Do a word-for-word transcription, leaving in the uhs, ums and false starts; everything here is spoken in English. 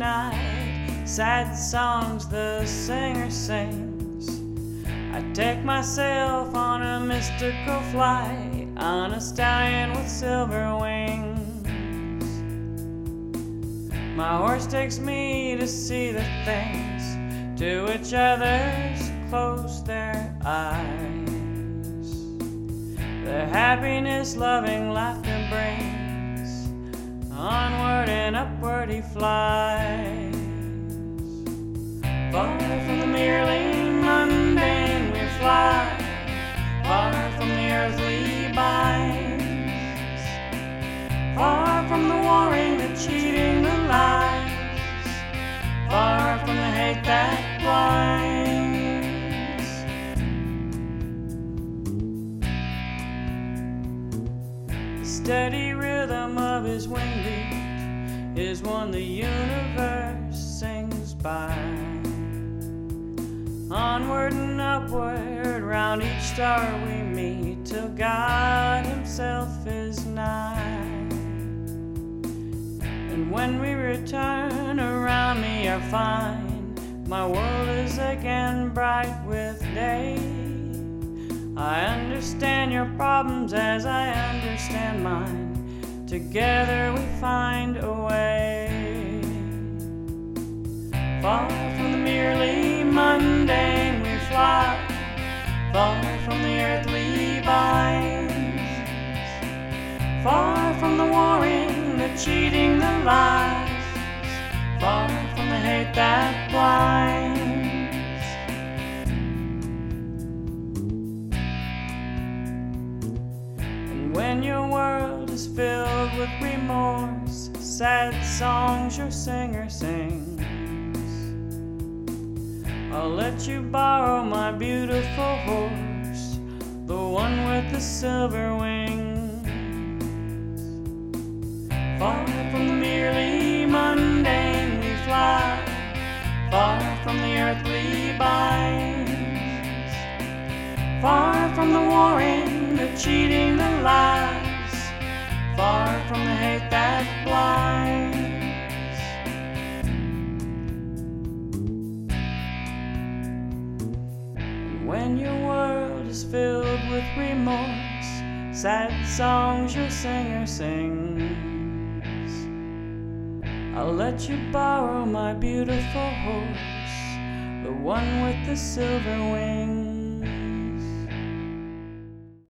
night, sad songs the singer sings. I take myself on a mystical flight, on a stallion with silver wings. My horse takes me to see the things to which others close their eyes. The happiness loving laughter brings, onward and upward he flies. Far from the merely mundane we fly, far from the earthly binds, far from the warring, the cheating, the lies, far from the hate that blinds. The steady rhythm of his wingbeat is one the universe sings by. Onward and upward, round each star we meet, till God himself is nigh. And when we return, around me I find my world is again bright with day. I understand your problems as I understand mine. Together we find a way. Far from the merely mundane we fly, far from the earthly binds, far from the warring, the cheating, the lies, far from the hate that blinds. And when your world is filled with remorse, sad songs your singer sings, I'll let you borrow my beautiful horse, the one with the silver wings. Far from the merely mundane we fly, far from the earthly binds, far from the warring, the cheating, the lies, far from the hate that blinds. When your world is filled with remorse, sad songs your singer sings, I'll let you borrow my beautiful horse, the one with the silver wings.